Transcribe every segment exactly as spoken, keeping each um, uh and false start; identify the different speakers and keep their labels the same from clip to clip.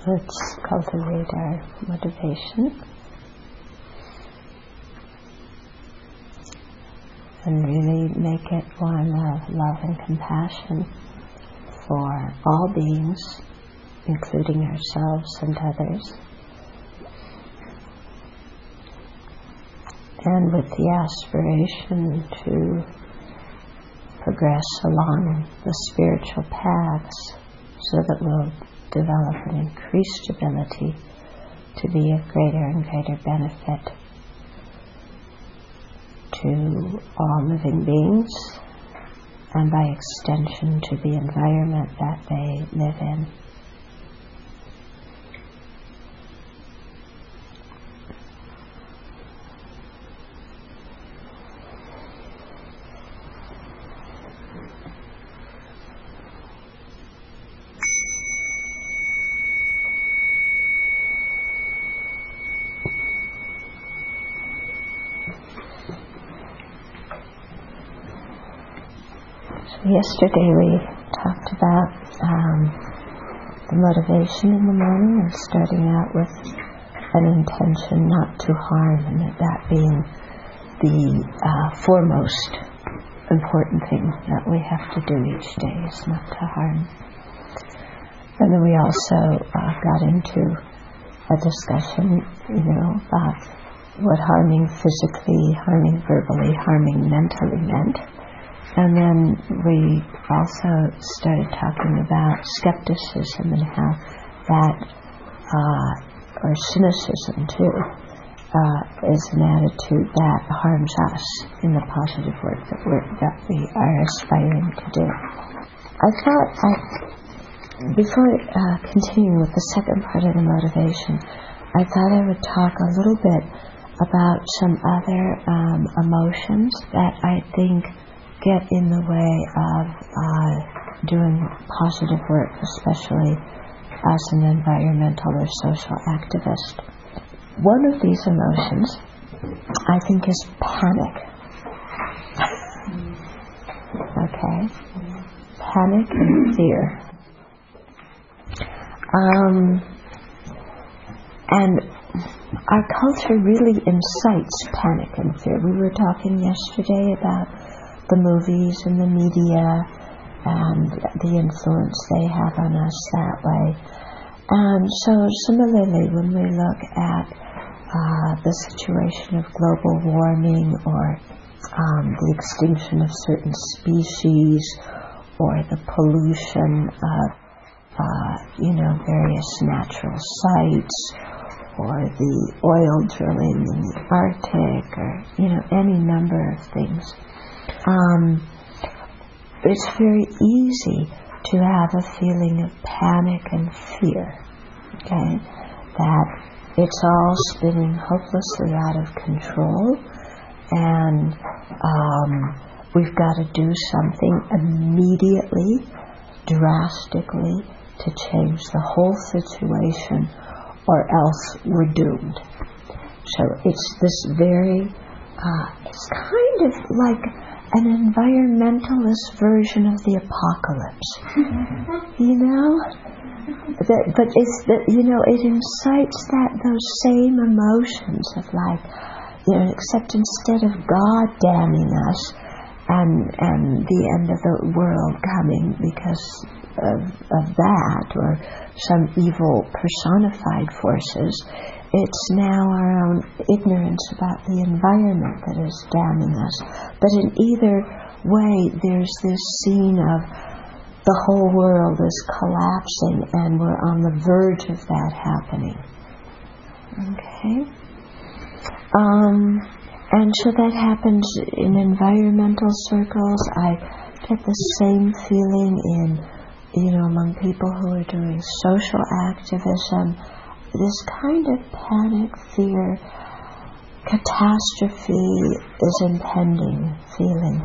Speaker 1: let's cultivate our motivation and really make it one of love and compassion for all beings, including ourselves and others. And with the aspiration to progress along the spiritual paths so that we'll develop an increased ability to be of greater and greater benefit to all living beings and by extension to the environment that they live in. Yesterday we talked about um, the motivation in the morning and starting out with an intention not to harm, and that, that being the uh, foremost important thing that we have to do each day is not to harm. And then we also uh, got into a discussion, you know, about what harming physically, harming verbally, harming mentally meant. And then we also started talking about skepticism and how that, uh, or cynicism too, uh, is an attitude that harms us in the positive work that, we're, that we are aspiring to do. I thought, I, before uh, continuing with the second part of the motivation, I thought I would talk a little bit about some other um, emotions that I think get in the way of uh, doing positive work, especially as an environmental or social activist. One of these emotions, I think, is panic. Okay? Panic and fear. Um, and our culture really incites panic and fear. We were talking yesterday about the movies and the media and the influence they have on us that way. And so similarly, when we look at uh, the situation of global warming or um, the extinction of certain species or the pollution of uh, you know, various natural sites or the oil drilling in the Arctic or, you know, any number of things. Um, it's very easy to have a feeling of panic and fear, okay, that it's all spinning hopelessly out of control and um, we've got to do something immediately, drastically, to change the whole situation or else we're doomed. So it's this very, uh, it's kind of like an environmentalist version of the apocalypse, you know. That, but it's that, you know, it incites that those same emotions of like, you know, except instead of God damning us and and the end of the world coming because of, of that or some evil personified forces, it's now our own ignorance about the environment that is damning us. But in either way, there's this scene of the whole world is collapsing and we're on the verge of that happening. Okay? Um, and so that happens in environmental circles. I get the same feeling in, you know, among people who are doing social activism. This kind of panic, fear, catastrophe is impending feeling.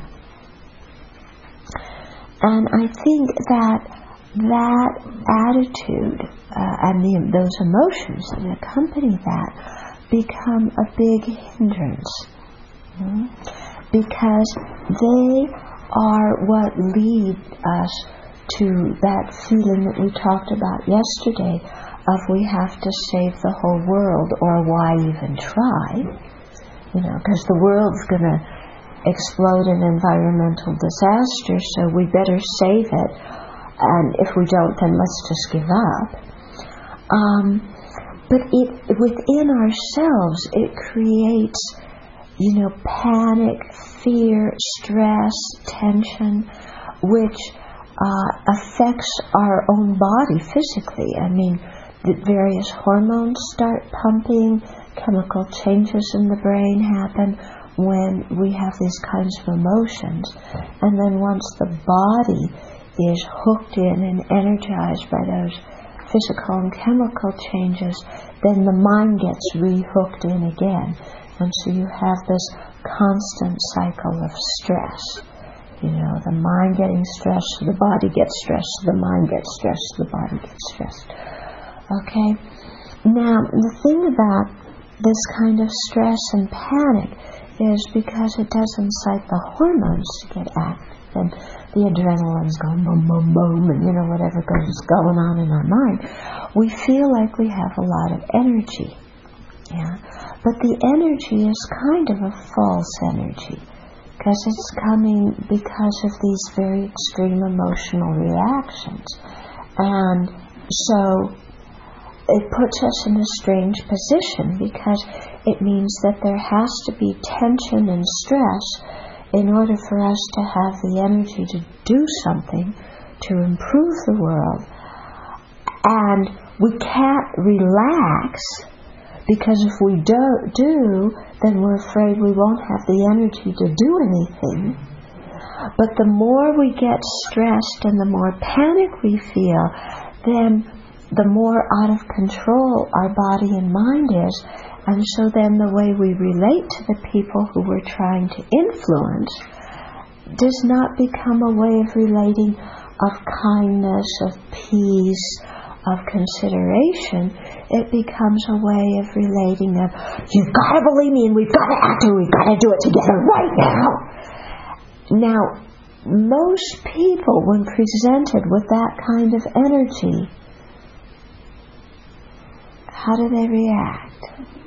Speaker 1: And I think that that attitude uh, and the, those emotions that accompany that become a big hindrance. Mm-hmm. Because they are what lead us to that feeling that we talked about yesterday of we have to save the whole world, or why even try? You know, because the world's going to explode in environmental disaster, so we better save it. And if we don't, then let's just give up. Um, but it, within ourselves, it creates, you know, panic, fear, stress, tension, which uh, affects our own body physically. I mean, the various hormones start pumping, chemical changes in the brain happen when we have these kinds of emotions. And then once the body is hooked in and energized by those physical and chemical changes, then the mind gets re-hooked in again. And so you have this constant cycle of stress. You know, the mind getting stressed, so the body gets stressed, so the mind gets stressed, so the body gets stressed. Okay? Now, the thing about this kind of stress and panic is because it does incite the hormones to get active, and the adrenaline's going boom, boom, boom, and you know, whatever goes going on in our mind, we feel like we have a lot of energy. Yeah, but the energy is kind of a false energy, because it's coming because of these very extreme emotional reactions. And so it puts us in a strange position, because it means that there has to be tension and stress in order for us to have the energy to do something to improve the world. And we can't relax, because if we do, do, then we're afraid we won't have the energy to do anything. But the more we get stressed and the more panic we feel, then the more out of control our body and mind is. And so then the way we relate to the people who we're trying to influence does not become a way of relating of kindness, of peace, of consideration. It becomes a way of relating of, you've got to believe me and we've got to act and we've got to do it together right now. Now, most people, when presented with that kind of energy, how do they react?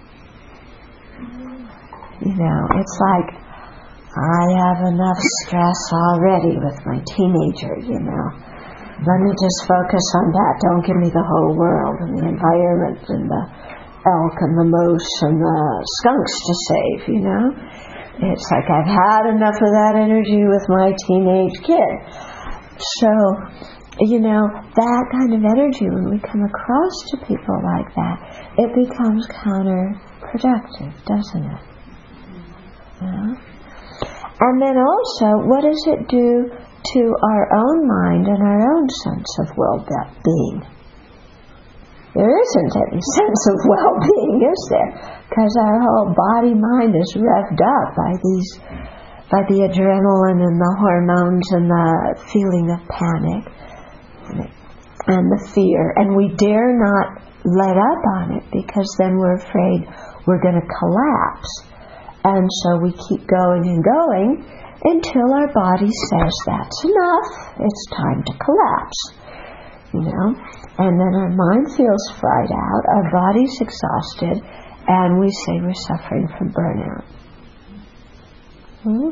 Speaker 1: You know, it's like, I have enough stress already with my teenager, you know. Let me just focus on that. Don't give me the whole world and the environment and the elk and the moose and the skunks to save, you know. It's like, I've had enough of that energy with my teenage kid. So, you know, that kind of energy, when we come across to people like that, it becomes counterproductive, doesn't it? Yeah. And then also, what does it do to our own mind and our own sense of well-being? There isn't any sense of well-being, is there? Because our whole body-mind is revved up by these, by the adrenaline and the hormones and the feeling of panic and the fear, and we dare not let up on it, because then we're afraid we're going to collapse. And so we keep going and going until our body says, that's enough, it's time to collapse. You know? And then our mind feels fried out, our body's exhausted, and we say we're suffering from burnout. Hmm?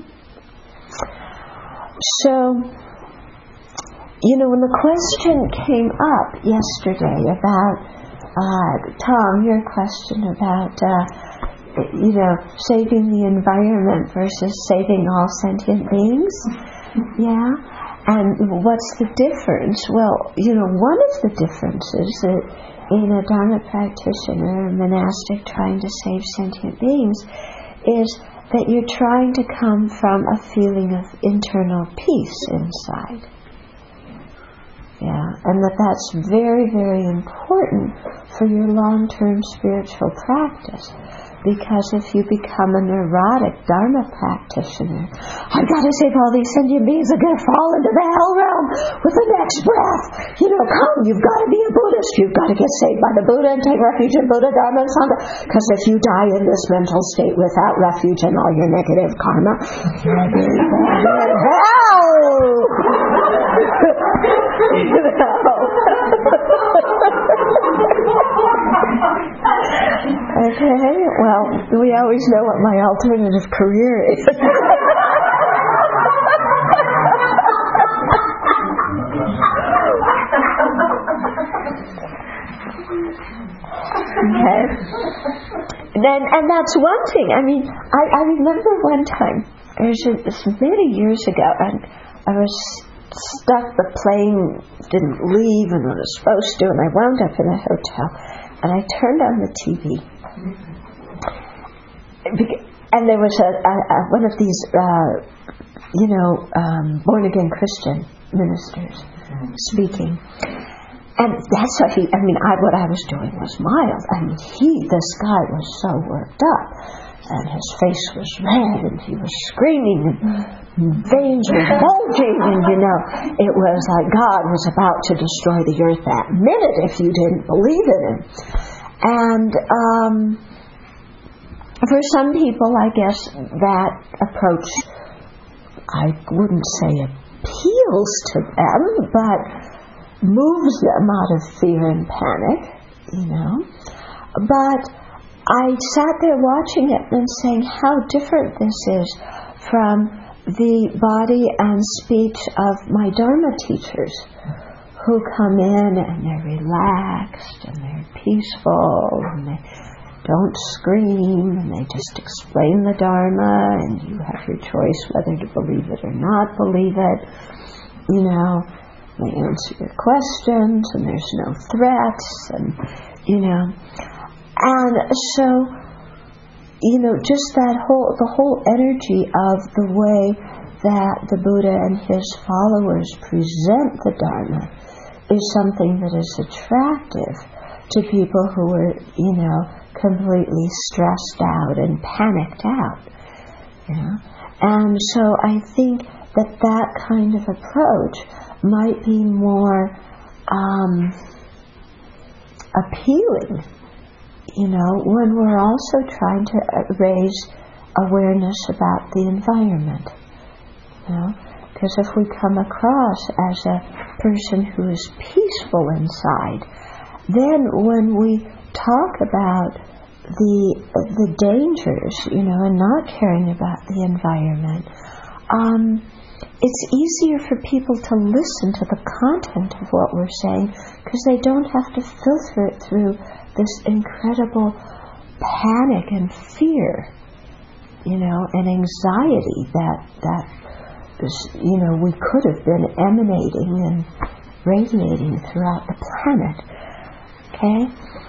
Speaker 1: So, you know, when the question came up yesterday about, uh, Tom, your question about, uh, you know, saving the environment versus saving all sentient beings, yeah, and what's the difference? Well, you know, one of the differences that in a Dharma practitioner, a monastic trying to save sentient beings, is that you're trying to come from a feeling of internal peace inside. Yeah, and that that's very, very important for your long-term spiritual practice. Because if you become a neurotic Dharma practitioner, I've got to save all these sentient beings, are going to fall into the hell realm with the next breath. You know, come, you've got to be a Buddhist. You've got to get saved by the Buddha and take refuge in Buddha, Dharma, and Sangha. Because if you die in this mental state without refuge in all your negative karma, you're going to hell! You know? Okay, well, we always know what my alternative career is. Okay. Then, and that's one thing. I mean, I, I remember one time, it was, it was many years ago, and I was stuck, the plane didn't leave and it was supposed to, and I wound up in a hotel, and I turned on the T V, and there was a, a, a one of these, uh, you know, um, born-again Christian ministers speaking. And that's what he, I mean, I, what I was doing was mild. I mean, he, this guy was so worked up. And his face was red, and he was screaming, and veins were bulging, and, you know, it was like God was about to destroy the earth that minute if you didn't believe in him. And um, for some people, I guess, that approach, I wouldn't say appeals to them, but moves them out of fear and panic, you know. But I sat there watching it and saying how different this is from the body and speech of my Dharma teachers, who come in and they're relaxed and they're peaceful and they don't scream and they just explain the Dharma, and you have your choice whether to believe it or not believe it, you know. They answer your questions, and there's no threats, and, you know. And so, you know, just that whole, the whole energy of the way that the Buddha and his followers present the Dharma is something that is attractive to people who are, you know, completely stressed out and panicked out, you know. And so I think that that kind of approach might be more um, appealing, you know, when we're also trying to raise awareness about the environment, you know, because if we come across as a person who is peaceful inside, then when we talk about the the dangers, you know, and not caring about the environment, um, it's easier for people to listen to the content of what we're saying, because they don't have to filter it through this incredible panic and fear, you know, and anxiety that, that is, you know, we could have been emanating and radiating throughout the planet. Okay?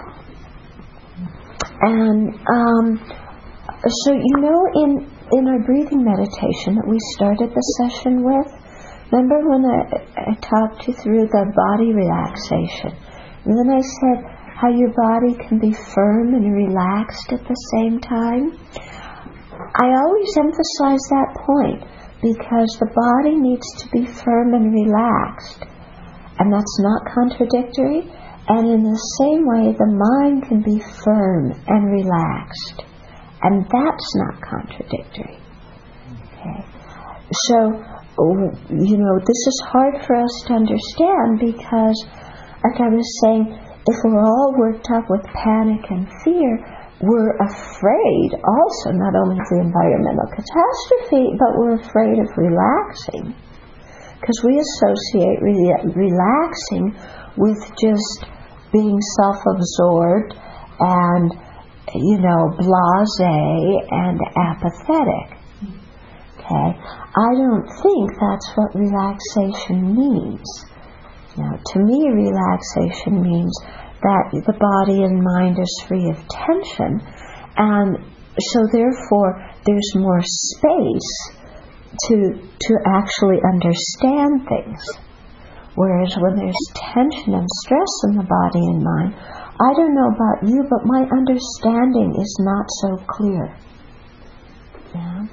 Speaker 1: And um, so, you know, in in our breathing meditation that we started the session with, remember when I, I talked you through the body relaxation? And then I said how your body can be firm and relaxed at the same time. I always emphasize that point, because the body needs to be firm and relaxed, and that's not contradictory. And in the same way, the mind can be firm and relaxed, and that's not contradictory. Okay. So, you know, this is hard for us to understand, because, like I was saying, if we're all worked up with panic and fear, we're afraid also not only of the environmental catastrophe, but we're afraid of relaxing, because we associate re- relaxing with just being self-absorbed and, you know, blasé and apathetic. Okay? I don't think that's what relaxation means. Now, to me, relaxation means that the body and mind is free of tension, and so therefore there's more space to to actually understand things. Whereas when there's tension and stress in the body and mind, I don't know about you, but my understanding is not so clear. Yeah.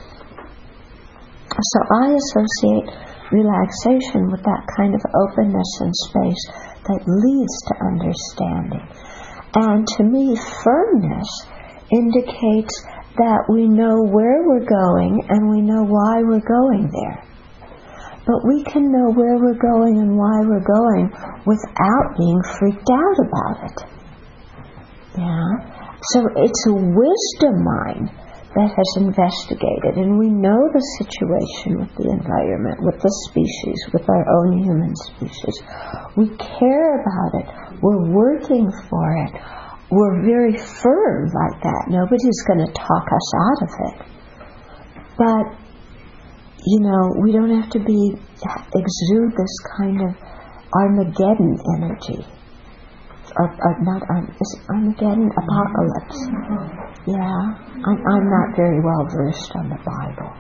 Speaker 1: So I associate relaxation with that kind of openness and space that leads to understanding. And to me, firmness indicates that we know where we're going and we know why we're going there. But we can know where we're going and why we're going without being freaked out about it. Yeah? So it's a wisdom mind that has investigated, and we know the situation with the environment, with the species, with our own human species. We care about it. We're working for it. We're very firm like that. Nobody's going to talk us out of it. But, you know, we don't have to be exude this kind of Armageddon energy. Or, or not Arm- is it Armageddon? Apocalypse. Yeah, I'm, I'm not very well versed on the Bible.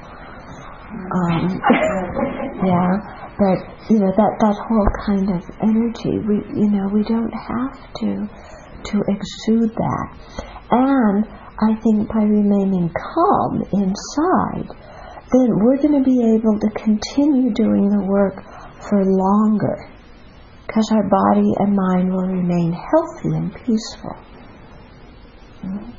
Speaker 1: Um, yeah, but you know that, that whole kind of energy. We you know we don't have to to exude that, and I think by remaining calm inside, then we're going to be able to continue doing the work for longer. Because our body and mind will remain healthy and peaceful. Mm-hmm.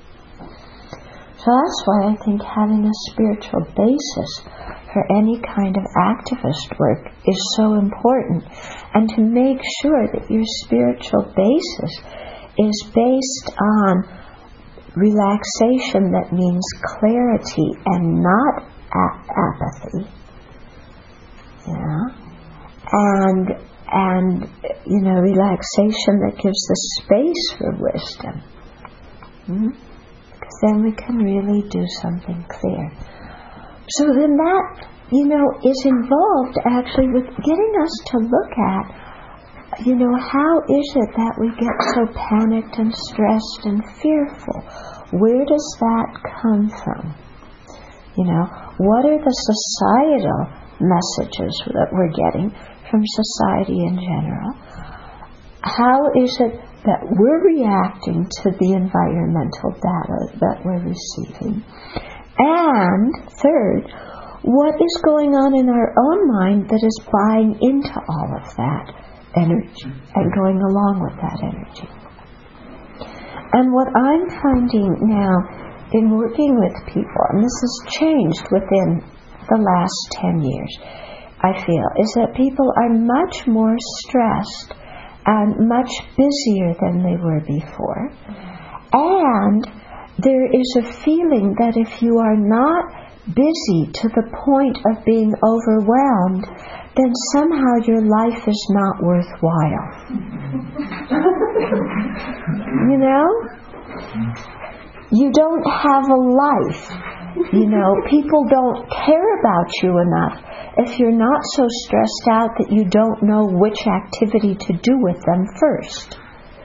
Speaker 1: So that's why I think having a spiritual basis for any kind of activist work is so important. And to make sure that your spiritual basis is based on relaxation that means clarity and not a- apathy. Yeah. And And, you know, relaxation that gives the space for wisdom. Hmm? Because then we can really do something clear. So then that, you know, is involved actually with getting us to look at, you know, how is it that we get so panicked and stressed and fearful? Where does that come from? You know, what are the societal messages that we're getting from society in general? How is it that we're reacting to the environmental data that we're receiving? And third, what is going on in our own mind that is buying into all of that energy and going along with that energy? And what I'm finding now in working with people, and this has changed within the last ten years, I feel, is that people are much more stressed and much busier than they were before. And there is a feeling that if you are not busy to the point of being overwhelmed, then somehow your life is not worthwhile. You know? You don't have a life. You know, people don't care about you enough if you're not so stressed out that you don't know which activity to do with them first.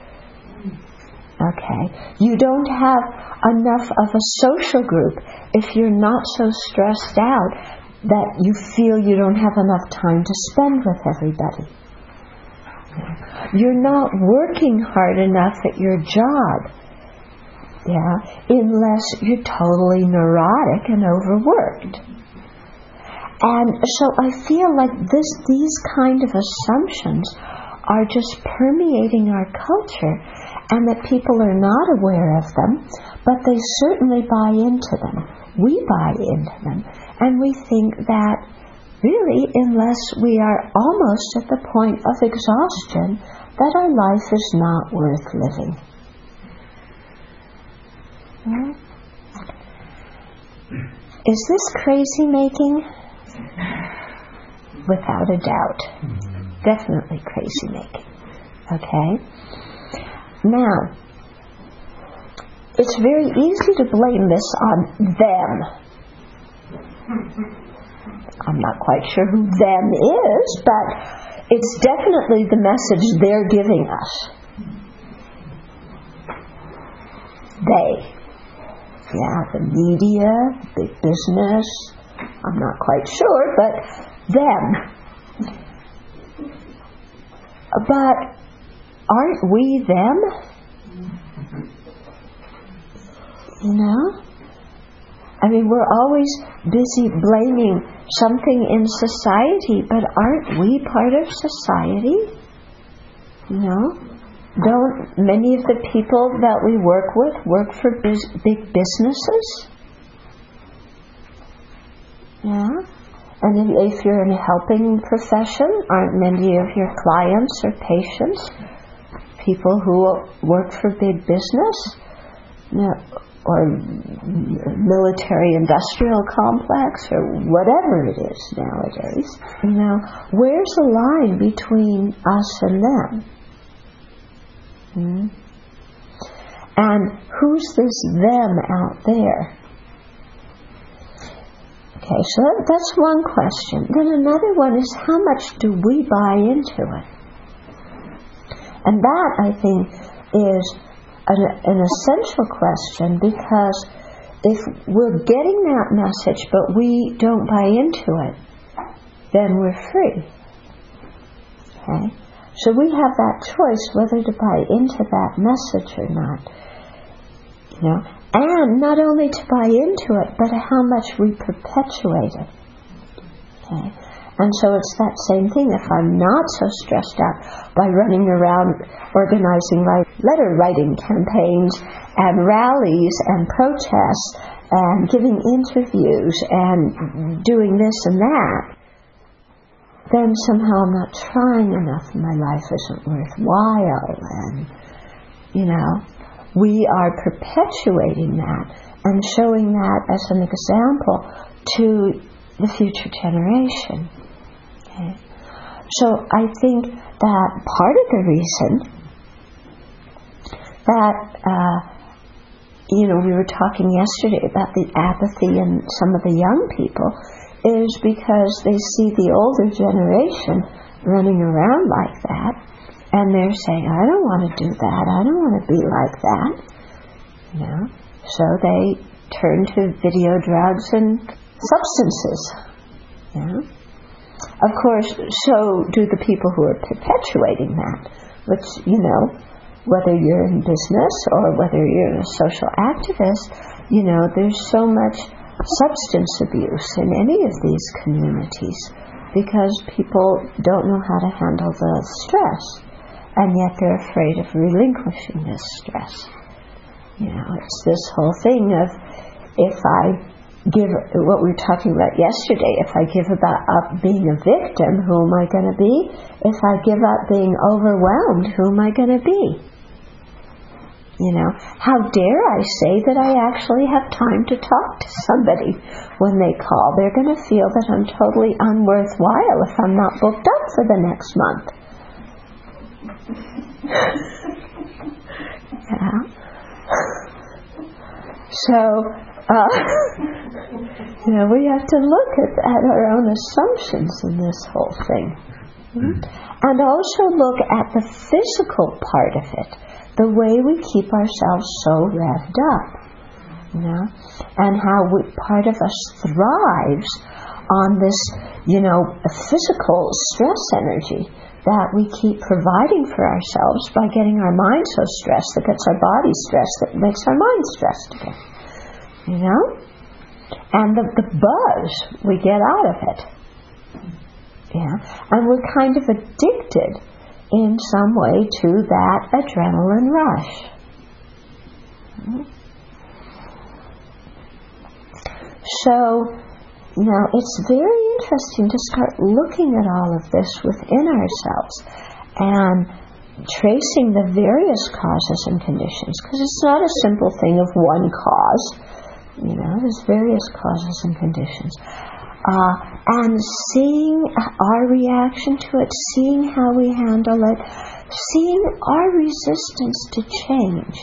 Speaker 1: Okay. You don't have enough of a social group if you're not so stressed out that you feel you don't have enough time to spend with everybody. You're not working hard enough at your job. Yeah, unless you're totally neurotic and overworked. And so I feel like this, these kind of assumptions are just permeating our culture, and that people are not aware of them, but they certainly buy into them. We buy into them, and we think that really, unless we are almost at the point of exhaustion, that our life is not worth living. Is this crazy making? Without a doubt. Definitely crazy making. Okay? Now, it's very easy to blame this on them. I'm not quite sure who them is, but it's definitely the message they're giving us. They. Yeah, the media, big business, I'm not quite sure, but them. But aren't we them? You know? I mean, we're always busy blaming something in society, but aren't we part of society? You know? Don't many of the people that we work with work for biz- big businesses? Yeah? And if you're in a helping profession, aren't many of your clients or patients people who work for big business? you know, or military-industrial complex, or whatever it is nowadays. You know, where's the line between us and them? Hmm? And who's this them out there? Okay, so that's one question. Then another one is, how much do we buy into it? And that, I think, is an, an essential question, because if we're getting that message but we don't buy into it, then we're free. Okay? So we have that choice whether to buy into that message or not. You know, and not only to buy into it, but how much we perpetuate it. Okay? And so it's that same thing. If I'm not so stressed out by running around organizing letter writing campaigns and rallies and protests and giving interviews and doing this and that, then somehow I'm not trying enough and my life isn't worthwhile. And, you know, we are perpetuating that and showing that as an example to the future generation. Okay. So I think that part of the reason that, uh, you know, we were talking yesterday about the apathy in some of the young people is because they see the older generation running around like that, and they're saying, I don't want to do that, I don't want to be like that. You know, so they turn to video drugs and substances. You know? Of course, so do the people who are perpetuating that, which, you know, whether you're in business or whether you're a social activist, you know, there's so much substance abuse in any of these communities because people don't know how to handle the stress, and yet they're afraid of relinquishing this stress. You know, it's this whole thing of, if I give, what we were talking about yesterday, if I give about up being a victim, who am I going to be? If I give up being overwhelmed, who am I going to be? You know, how dare I say that I actually have time to talk to somebody when they call? They're going to feel that I'm totally unworthwhile if I'm not booked up for the next month. Yeah. So, uh, you know, we have to look at, at our own assumptions in this whole thing. Mm-hmm. And also look at the physical part of it, the way we keep ourselves so revved up, you know, and how we, part of us thrives on this, you know, physical stress energy that we keep providing for ourselves by getting our mind so stressed that gets our body stressed that makes our mind stressed again. You know? And the, the buzz we get out of it. Yeah. And we're kind of addicted in some way to that adrenaline rush. So, you know, it's very interesting to start looking at all of this within ourselves and tracing the various causes and conditions, because it's not a simple thing of one cause. You know, there's various causes and conditions. Uh, and seeing our reaction to it, seeing how we handle it, seeing our resistance to change.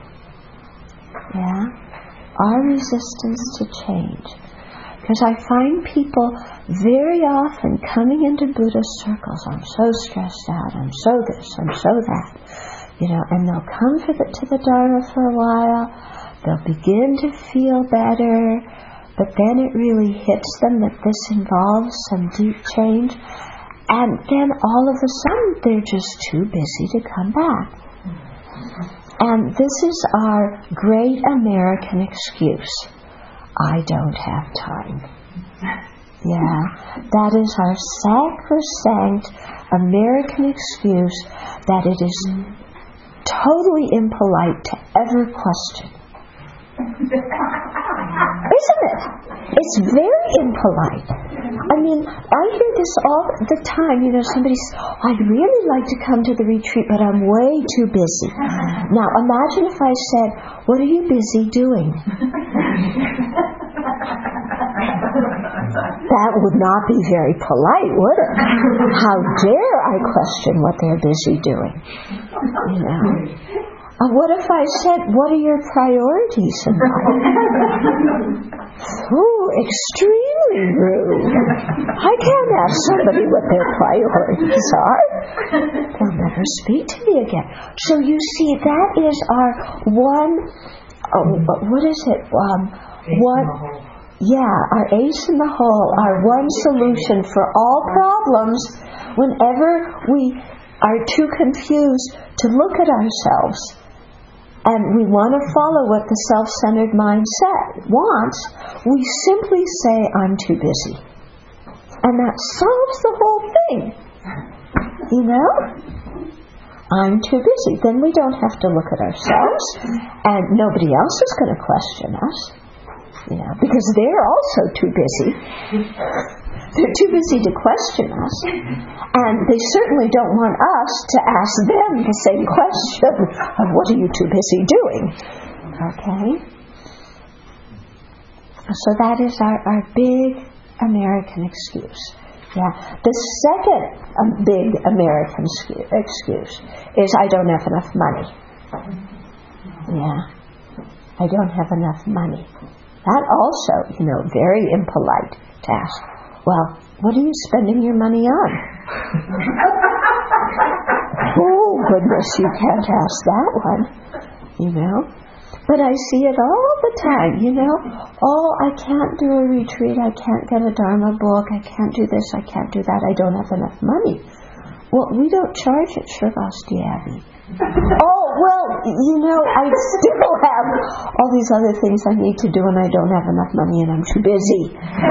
Speaker 1: Yeah? Our resistance to change. Because I find people very often coming into Buddhist circles, I'm so stressed out, I'm so this, I'm so that. You know, and they'll come for the, to the Dharma for a while, they'll begin to feel better, but then it really hits them that this involves some deep change, and then all of a sudden they're just too busy to come back. And this is our great American excuse. I don't have time. Yeah, that is our sacrosanct American excuse that it is totally impolite to ever question. Isn't it? It's very impolite. I mean, I hear this all the time. You know, somebody says, oh, I'd really like to come to the retreat, but I'm way too busy. Now, imagine if I said, what are you busy doing? That would not be very polite, would it? How dare I question what they're busy doing? You know? Uh, what if I said, what are your priorities in life? Ooh, extremely rude. I can't ask somebody what their priorities are. They'll never speak to me again. So you see, that is our one, oh, what is it? Um, one, yeah, our ace in the hole, our one solution for all problems whenever we are too confused to look at ourselves. And we want to follow what the self-centered mindset wants, we simply say, I'm too busy. And that solves the whole thing. You know? I'm too busy. Then we don't have to look at ourselves, and nobody else is going to question us. You know, because they're also too busy. They're too busy to question us. And they certainly don't want us to ask them the same question of what are you too busy doing? Okay? So that is our, our big American excuse. Yeah. The second um, big American scu- excuse is I don't have enough money. Yeah. I don't have enough money. That also, you know, very impolite to ask, well, what are you spending your money on? Oh, goodness, you can't ask that one, you know. But I see it all the time, you know. Oh, I can't do a retreat, I can't get a Dharma book, I can't do this, I can't do that, I don't have enough money. Well, we don't charge at Shrivasti Abbey. Oh, well, you know, I still have all these other things I need to do and I don't have enough money and I'm too busy.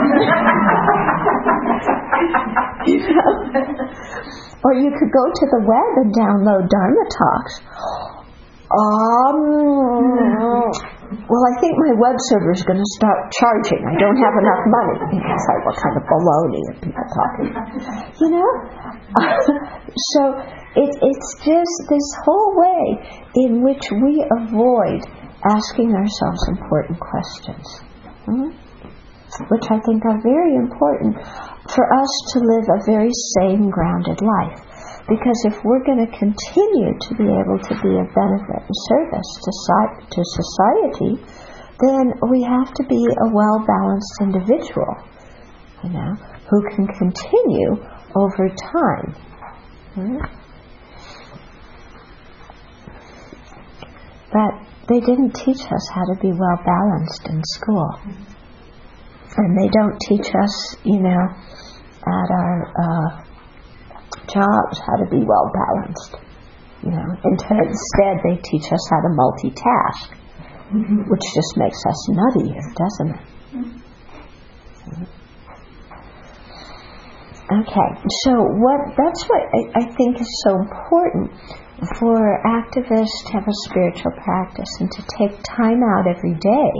Speaker 1: You know? Or you could go to the web and download Dharma talks. Um, well, I think my web server is going to start charging. I don't have enough money. It's like, what kind of baloney are people talking? You know? So it, it's just this whole way in which we avoid asking ourselves important questions, hmm? which I think are very important for us to live a very sane, grounded life. Because if we're going to continue to be able to be of benefit and service to, to society, then we have to be a well-balanced individual, you know, who can continue over time. Hmm? But they didn't teach us how to be well-balanced in school. And they don't teach us, you know, at our uh, jobs how to be well-balanced. You know, instead they teach us how to multitask, which just makes us nutty, doesn't it? Okay, so what that's what I, I think is so important for activists to have a spiritual practice and to take time out every day.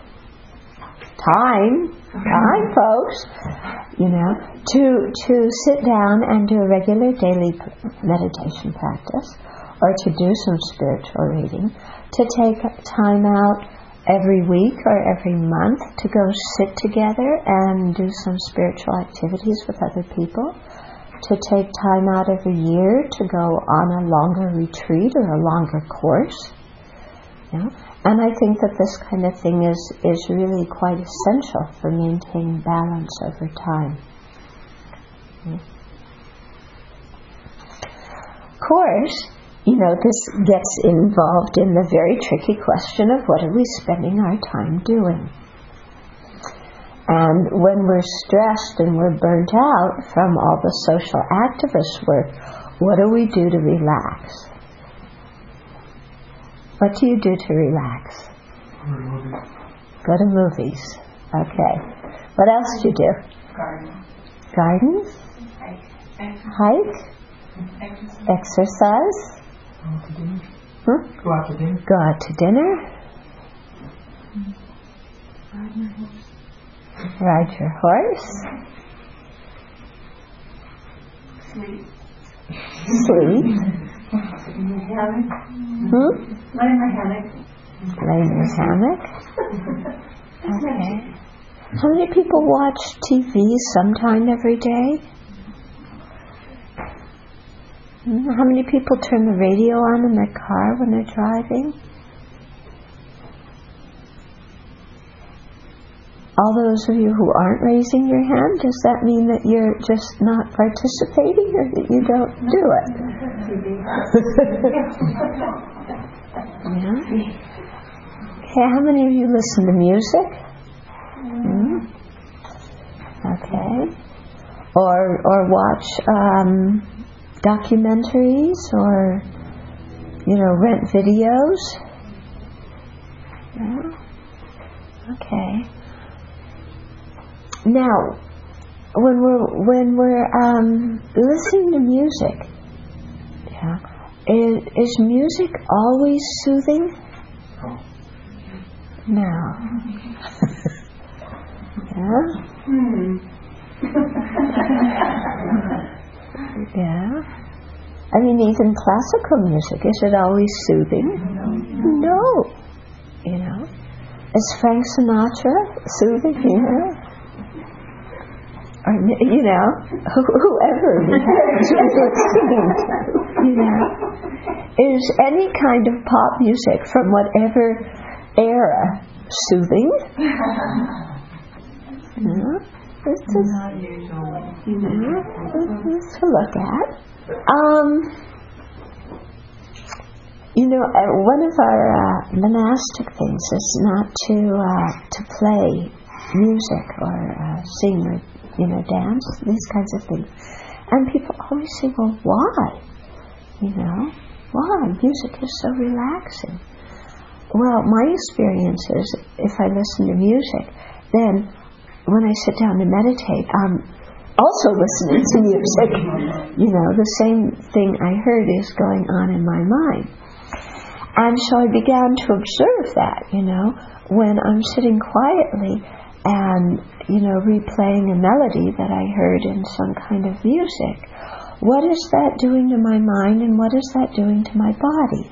Speaker 1: Time, time, folks, you know, to to sit down and do a regular daily meditation practice, or to do some spiritual reading, to take time out every week or every month to go sit together and do some spiritual activities with other people, to take time out every year to go on a longer retreat or a longer course. You know? And I think that this kind of thing is, is really quite essential for maintaining balance over time. Mm. Of course, you know, this gets involved in the very tricky question of what are we spending our time doing? And when we're stressed and we're burnt out from all the social activist work, what do we do to relax? What do you do to relax? Go to movies. Okay. What else do you do?
Speaker 2: Garden.
Speaker 1: Gardens?
Speaker 2: Hike.
Speaker 1: Hike?
Speaker 2: Exercise.
Speaker 1: Exercise? Hmm?
Speaker 3: Go out to dinner.
Speaker 1: Go out to dinner?
Speaker 2: Ride my horse.
Speaker 1: Ride your horse?
Speaker 2: Sleep.
Speaker 1: Sleep.
Speaker 2: Hammock.
Speaker 1: Hmm?
Speaker 2: Lay in my hammock.
Speaker 1: Lay in your hammock. Okay. How many people watch T V sometime every day? Hmm? How many people turn the radio on in their car when they're driving? All those of you who aren't raising your hand, does that mean that you're just not participating or that you don't do it? Yeah. Okay, how many of you listen to music? Hmm? Okay. Or or watch um, documentaries or, you know, rent videos? Yeah. Okay. Now, when we're when we're um, listening to music, yeah, is, is music always soothing? No. Yeah.
Speaker 2: Hmm.
Speaker 1: Yeah. I mean, even classical music, is it always soothing? No. You know, is Frank Sinatra soothing? You know. Or, you know, whoever we listening to, you know, is any kind of pop music from whatever era soothing? You know, it's just, you know, it's to look at. Um, you know, uh, one of our uh, monastic things is not to uh, to play music or uh, sing or, you know, dance, these kinds of things. And people always say, well, why? You know, why? Music is so relaxing. Well, my experience is, if I listen to music, then when I sit down to meditate, I'm also listening to music. You know, the same thing I heard is going on in my mind. And so I began to observe that, you know, when I'm sitting quietly and, you know, replaying a melody that I heard in some kind of music. What is that doing to my mind and what is that doing to my body?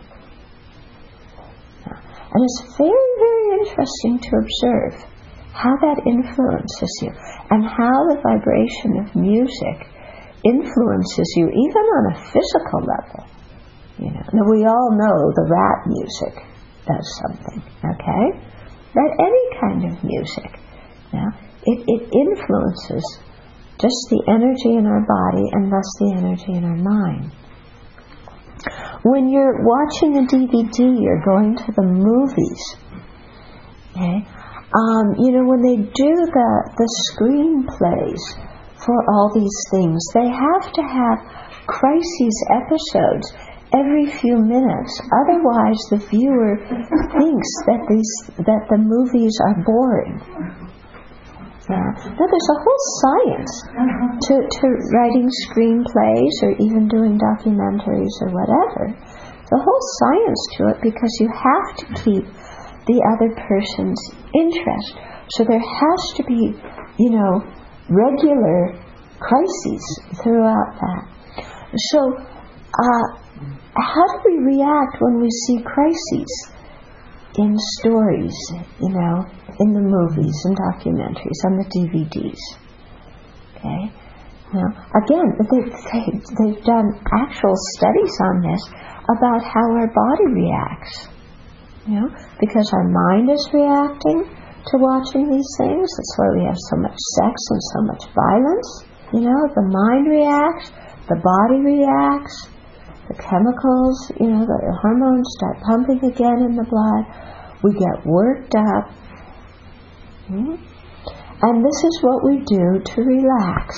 Speaker 1: And it's very, very interesting to observe how that influences you and how the vibration of music influences you even on a physical level. You know, now we all know the rap music does something, okay? But any kind of music. Now, it, it influences just the energy in our body and thus the energy in our mind. When you're watching a D V D or going to the movies, okay, um, you know, when they do the, the screenplays for all these things, they have to have crises episodes every few minutes. Otherwise, the viewer thinks that these that the movies are boring. Yeah. Now, there's a whole science to, to writing screenplays or even doing documentaries or whatever. There's a whole science to it because you have to keep the other person's interest. So there has to be, you know, regular crises throughout that. So, uh, how do we react when we see crises in stories, you know, in the movies and documentaries, on the D V Ds? Okay? Now, again, they, they, they've done actual studies on this about how our body reacts. You know, because our mind is reacting to watching these things. That's why we have so much sex and so much violence. You know, the mind reacts, the body reacts, the chemicals, you know, the hormones start pumping again in the blood. We get worked up. Hmm? And this is what we do to relax.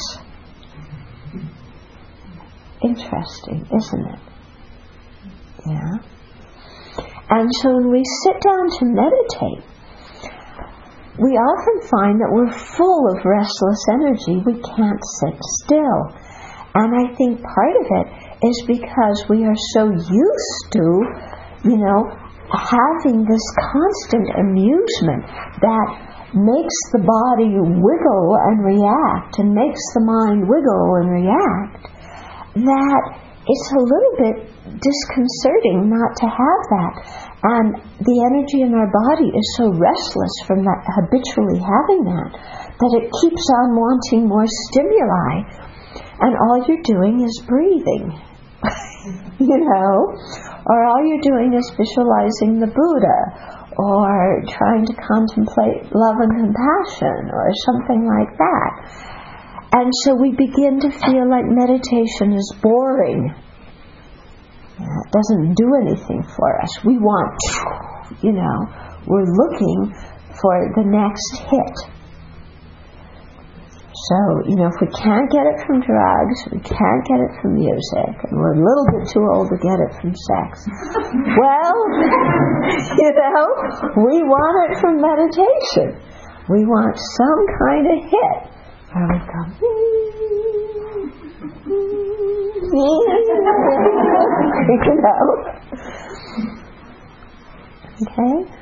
Speaker 1: Interesting, isn't it? Yeah. And so when we sit down to meditate, we often find that we're full of restless energy. We can't sit still. And I think part of it is because we are so used to, you know, having this constant amusement that makes the body wiggle and react and makes the mind wiggle and react, that it's a little bit disconcerting not to have that. And the energy in our body is so restless from that, habitually having that, that it keeps on wanting more stimuli. And all you're doing is breathing, you know, or all you're doing is visualizing the Buddha, or trying to contemplate love and compassion, or something like that. And so we begin to feel like meditation is boring. It doesn't do anything for us. We want, you know, we're looking for the next hit. So, you know, if we can't get it from drugs, we can't get it from music, and we're a little bit too old to get it from sex, well, you know, we want it from meditation. We want some kind of hit where we go, you know. Okay?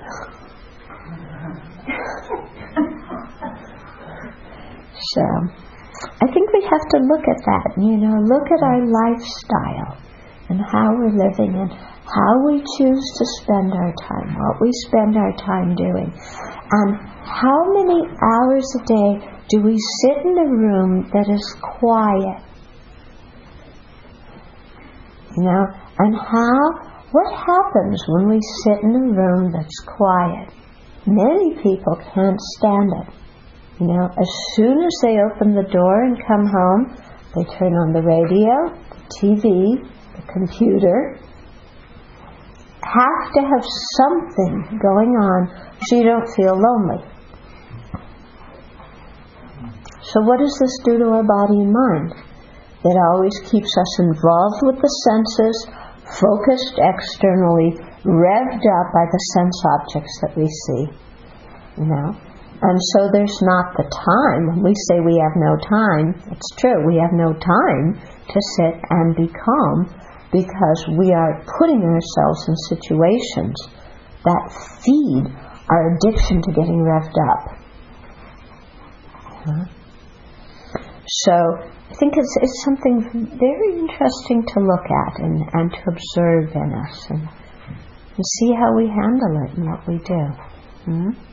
Speaker 1: So, I think we have to look at that, you know, look at our lifestyle and how we're living and how we choose to spend our time, what we spend our time doing, and how many hours a day do we sit in a room that is quiet, you know, and how, what happens when we sit in a room that's quiet? Many people can't stand it. You know, as soon as they open the door and come home, they turn on the radio, the T V, the computer. Have to have something going on so you don't feel lonely. So what does this do to our body and mind? It always keeps us involved with the senses, focused externally, revved up by the sense objects that we see. You know? And so there's not the time. When we say we have no time, it's true. We have no time to sit and be calm because we are putting ourselves in situations that feed our addiction to getting revved up. Huh? So I think it's, it's something very interesting to look at and, and to observe in us and, and see how we handle it and what we do. Hmm?